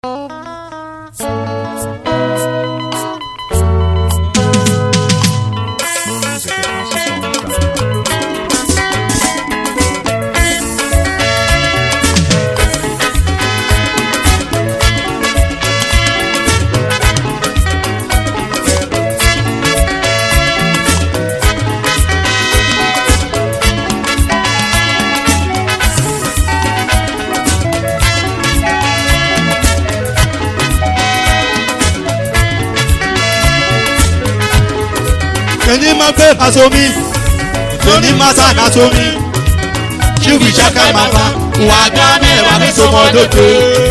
Teni magbe kasomi, teni masa kasomi. Chiwi chaka mama, wagame wame somodote.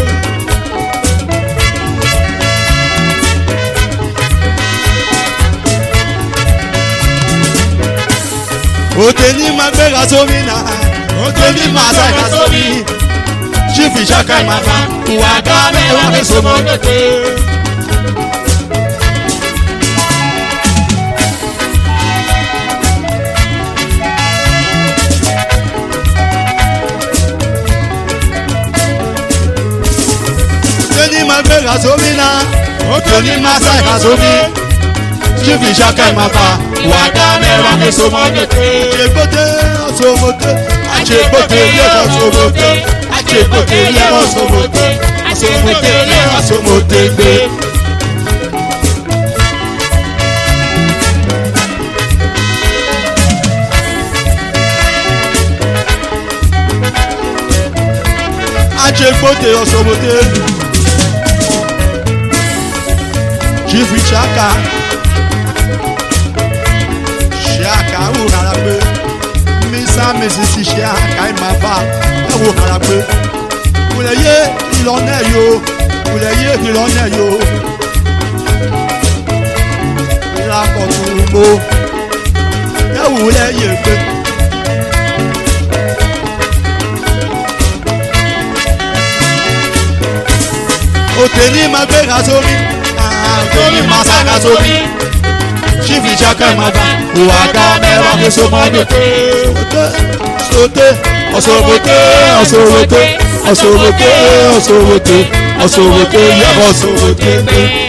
O teni magbe kasomi na, o teni masa kasomi. Chiwi chaka mama, wagame wame somodote. Kasomi na, otoni masa kasomi. Chifi chaka mapa, wagame wame somodote. Achebote, asomote, achebote ye asomote, achebote ye asomote, asomote ye asomote be. Achebote asomote. Chifi chaka, chaka ou harape, misa mesisi chaka imava, ou harape. Ouleye il en est yo, ouleye il en est yo. La kotumbo, ya ouleye be. Oteni magbe kasomi. Toni masa kasomi, chifi chaka maba, wagame wame somodote. Sote, osobote, osobote, osobote, osobote, osobote, yaba osobote.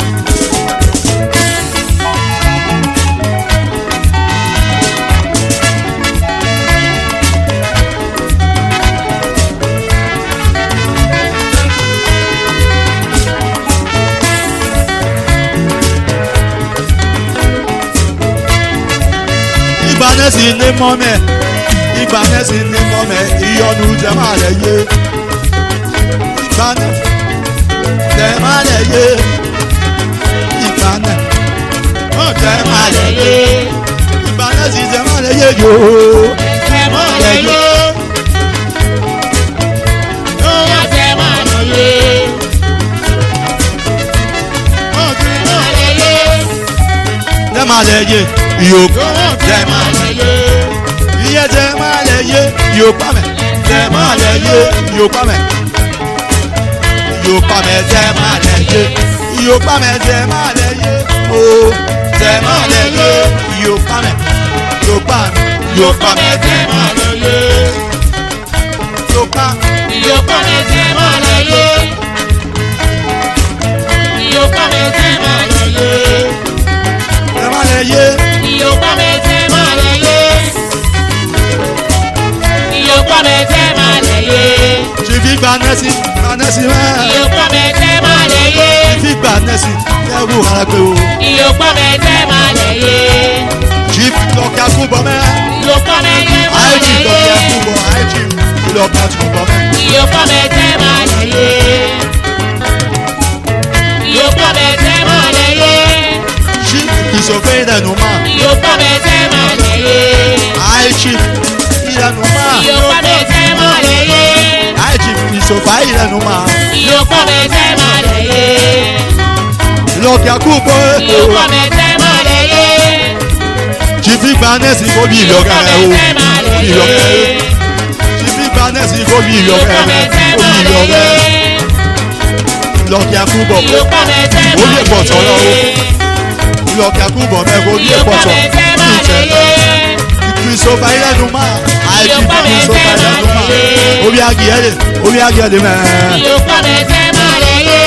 Igbanesi ni mome, igbanesi ni mome, iyonu jema leye. Igbane, jema leye. Igbane, oh jema leye. Igbanesi jema leye yo. Jema leye. Oh jema leye. Oh jema leye. Jema leye. Yo jema leye, iye jema leye, yo pame, jema leye, yo pame, yo pame jema leye, yo pame jema leye, oh jema leye, yo pame, yo pame, yo pame jema leye, yo pame jema leye, yo pame jema leye, jema leye. Yo pa me te maleye, yo pa me te maleye. Chifi gbanesi, gbanesi me. Yo pa me te maleye. Chifi gbanesi, ewu harape o. Yo pa me te maleye. Chifi lọkẹ kubo me. Yo pa me te maleye. Aiji lọkẹ kubo, aiji lọkẹ kubo me. Yo pa me te maleye. Yo pa me te maleye. Isofei da numa. Yo pa me te maleye. Ai chief, ira numa. Yo pa me te maleye. Ai chief, isofai ira numa. Yo pa me te maleye. Lọkẹ kubo. Yo pa me te maleye. Chief Igbanesi ko bi lọkẹ o. Bi lọkẹ o. Chief Igbanesi ko bi lọkẹ o. Bi lọkẹ. Lọkẹ kubo. Yo pa me te maleye. O ye bọ sọ̀rọ̀ o. Lọkẹ kubo me ko bi bọ sọ̀rọ̀. Kristofa ira numa. Ai chief Kristofa ira numa. Obi agi ele me. Yo pa me te maleye.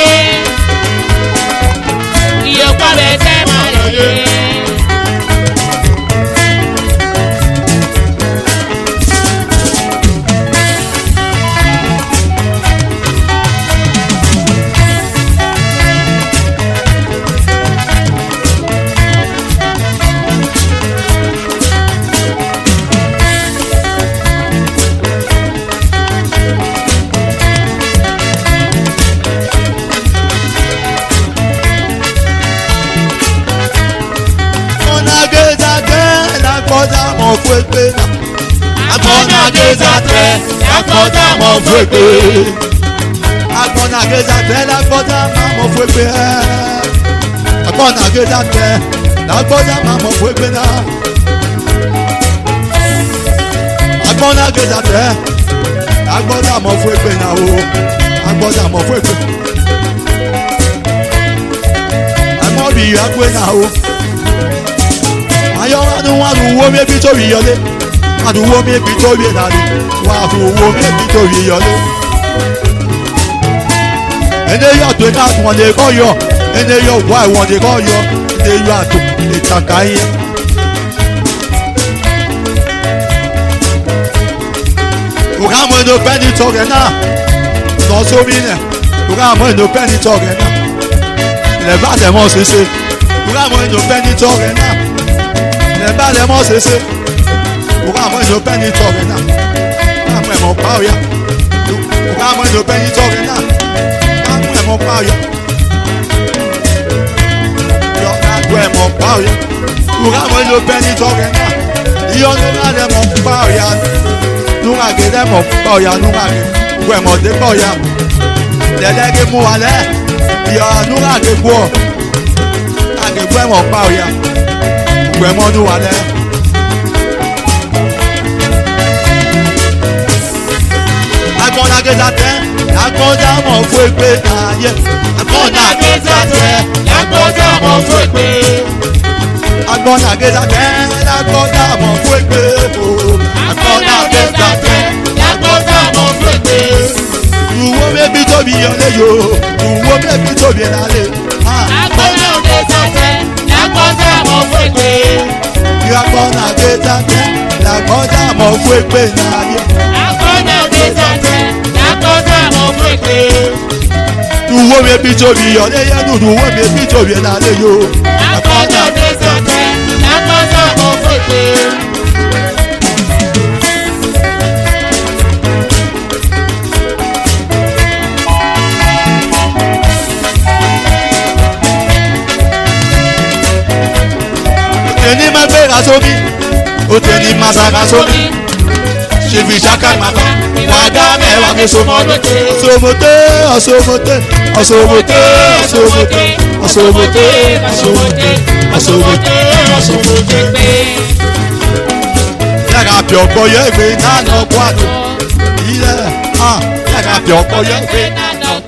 fwekwe na. Agbona gezate, lagbota mo fwekwe. Agbona gezate, lagbota mo fwekwe. Agbona gezate, lagbota mo fwekwe na. Agbona gezate, lagbota mo fwekwe na o. Agbona mo fwekwe. Amobi agwe na o. Ayo anu wo me bi to wi yole. Anu wo me bi to wi na ni. Wa fu wo me bi to wi yole. Ene yo to na won le ko yo. Ene yo wa won le ko yo. Ene yo ato itakaye. O ga mo no pe ni to ge na. No so mi ne. O ga mo no pe ni to ge na. Le ba de mo se se. O ga mo no pe ni to ge na. Le ba de mo se se. O ga mo no pe ni to ge na. Ka mo e mo pa o ya. O ga mo no pe ni to ge na. Ka mo e mo pa o ya. Yo ka mo e mo pa o ya. O ga mo no pe ni to ge na. Yo no ga de mo pa o ya. Nu ga ge de mo pa o ya. Nu ga ge. O e mo de pa o ya. Le de ge mu wa le. Yo nu ga ge gbo. Ka ge gbo e mo pa o ya. O e mo nu wa le. Agbona gezate, lagbota mo fwekwe na ye. Agbona gezate, lagbota mo fwekwe. Agbona gezate, lagbota mo fwekwe. Agbona gezate, lagbota mo fwekwe. Uwo me bi to bi yole yo, uwo me bi to bi na le. Agbona gezate, lagbota mo fwekwe. Agbona gezate, lagbota mo fwekwe na ye. Agbona gezate, lagbota mo fwekwe. Uwo me bi to bi yole ye, uwo me bi to bi na le yo. Agbona gezate, lagbota mo fwekwe. Oteni ma gbera sómi, oteni ma sara sómi. Ṣèbí ṣaka màmá, wàdà mẹ́wàá ní somote. Somote, ọ̀somote, ọ̀somote, ọ̀somote, ọ̀somote, ọ̀somote, ọ̀somote, ọ̀somote. Yàrá bí ọ̀pọ̀ yẹ gbé nánà kwado. Ilẹ̀ yàrá bí ọ̀pọ̀ yẹ gbé nánà